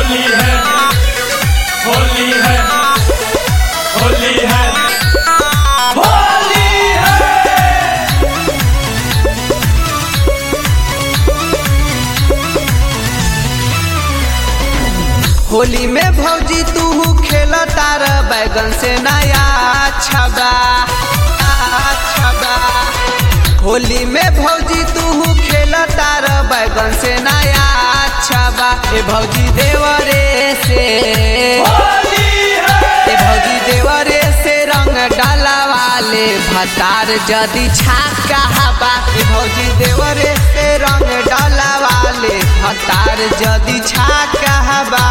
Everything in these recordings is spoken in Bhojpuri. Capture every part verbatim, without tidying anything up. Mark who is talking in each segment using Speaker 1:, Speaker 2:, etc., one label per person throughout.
Speaker 1: होली है होली है होली है होली है।
Speaker 2: होली में भौजी तू खेल तार बैगन से नया छबा छबा। होली में भौजी तू खेल तार बैगन से नया छबा। ए भौजी देवरे से ए भौजी देवरे से रंग डाला वाले भतार जदी छाका हबा। ए भौजी देवरे से रंग डाला वाले भतार जदी छाका हबा।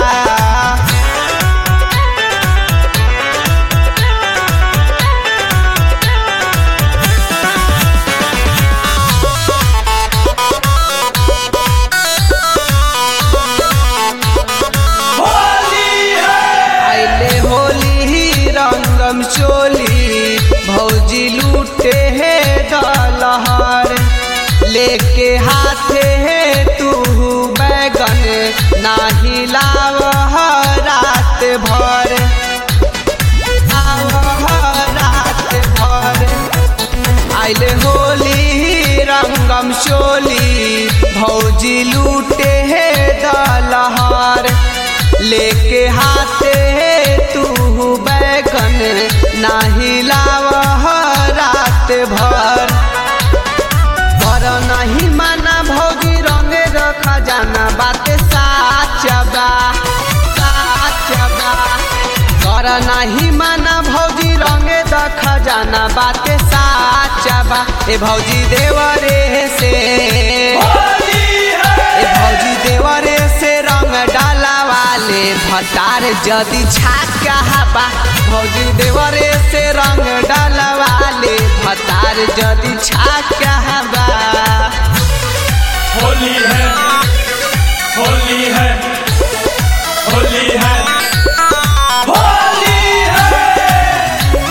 Speaker 2: रंगम चोली भौजी लूटे है दलहर लेके हाथे है तू बैगन नाही लाव रात भर रात भर। आइले होली रंगम चोली भौजी लूटे है दलहर लेके हाथे है तू बैगन नाही लाव रात भर। पर नहीं माना भौजी रंगे रखा जाना बात साचबा साचबा। कर नहीं माना भौजी रंगे रखा जाना बात साचबा। ए भौजी देवरे से ए भौजी देवरे से रंग डाला वाले भतार जदी छाका हबा। भौजी देवरे से रंग डाला वाले भतार जदी छाका हबा।
Speaker 1: होली है होली है होली है होली है।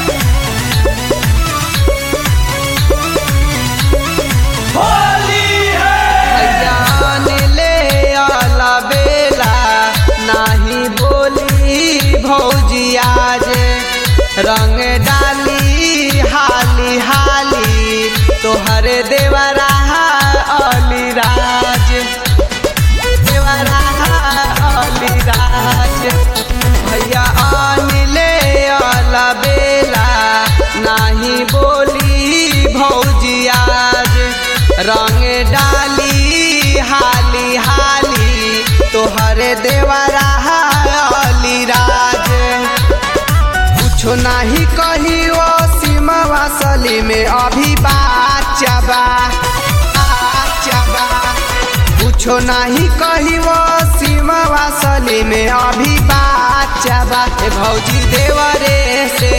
Speaker 1: होली है
Speaker 2: ले आला बेला नाही बोली भौजी आज रंग डाली हाली हाली तोहरे देवरा अलीराज देवरा अलीराज। भैया अनिले अला बेला नाही बोली भौजी आज रंग डाली हाली हाली तोहरे देवरा अलीराज। कुछो नहीं कही वो सीमा वासली में अभी बाचबा बाचबा। कुछो नहीं कही वो सीमा वासली में अभी बाचबा। ए भौजी देवरे से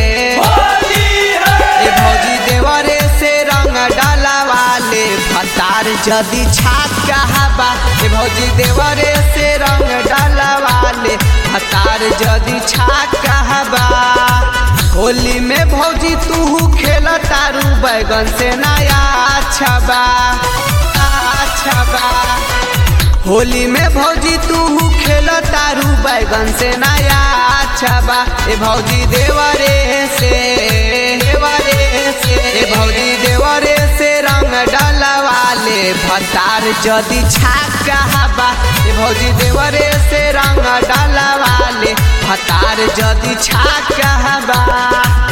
Speaker 2: ए भौजी देवरे से रंग डाला वाले भतार जदी छाका हबा। ए भौजी देवरे से रंग डाला वाले भतार जदी छाका हबा। होली में भौजी तू खेल तारू बैगन से नया छबा छबा। होली में भौजी तू खेल तारू बैगन से नया छबा। ए भौजी देवरे से देवरे से ए भौजी देवरे से रंग डाला वाले भतार जदी छाका हबा। ए भौजी देवरे से रंग डाला वाले भतार जदी छाका हबा।